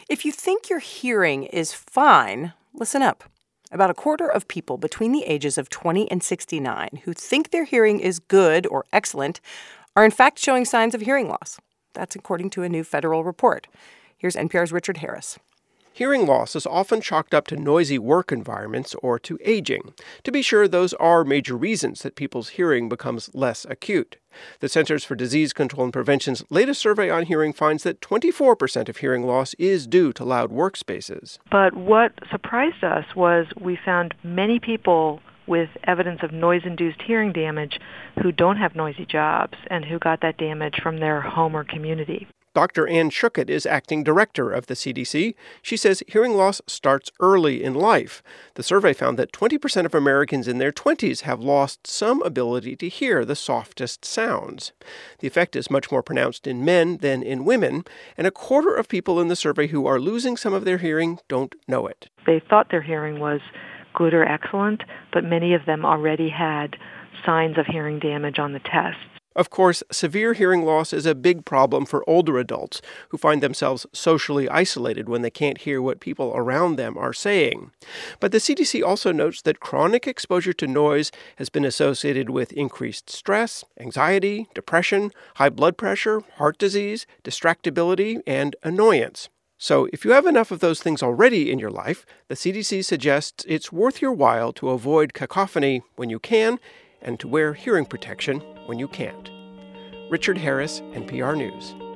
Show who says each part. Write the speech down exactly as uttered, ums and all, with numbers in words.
Speaker 1: If you think your hearing is fine, listen up. About a quarter of people between the ages of twenty and sixty-nine who think their hearing is good or excellent are in fact showing signs of hearing loss. That's according to a new federal report. Here's N P R's Richard Harris.
Speaker 2: Hearing loss is often chalked up to noisy work environments or to aging. To be sure, those are major reasons that people's hearing becomes less acute. The Centers for Disease Control and Prevention's latest survey on hearing finds that twenty-four percent of hearing loss is due to loud workspaces.
Speaker 3: But what surprised us was we found many people with evidence of noise-induced hearing damage who don't have noisy jobs and who got that damage from their home or community.
Speaker 2: Doctor Ann Schuchat is acting director of the C D C. She says hearing loss starts early in life. The survey found that twenty percent of Americans in their twenties have lost some ability to hear the softest sounds. The effect is much more pronounced in men than in women, and a quarter of people in the survey who are losing some of their hearing don't know it.
Speaker 3: They thought their hearing was good or excellent, but many of them already had signs of hearing damage on the tests.
Speaker 2: Of course, severe hearing loss is a big problem for older adults who find themselves socially isolated when they can't hear what people around them are saying. But the C D C also notes that chronic exposure to noise has been associated with increased stress, anxiety, depression, high blood pressure, heart disease, distractibility, and annoyance. So if you have enough of those things already in your life, the C D C suggests it's worth your while to avoid cacophony when you can and to wear hearing protection when you can't. Richard Harris, N P R News.